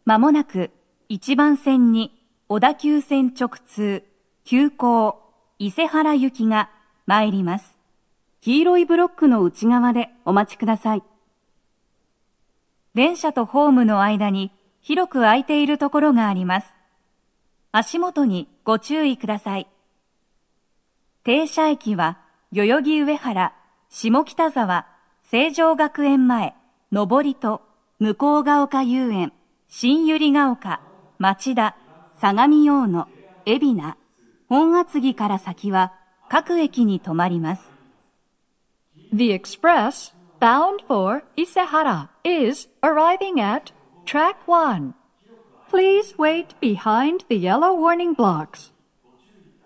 まもなく1番線に小田急線直通、急行、伊勢原行きが参ります。黄色いブロックの内側でお待ちください。電車とホームの間に広く空いているところがあります。足元にご注意ください。停車駅は代々木上原、下北沢、成城学園前、上戸、向ヶ丘遊園、新百合ヶ丘、町田、相模大野、海老名、本厚木から先は各駅に停まります。 The express bound for Isehara is arriving at track 1. Please wait behind the yellow warning blocks.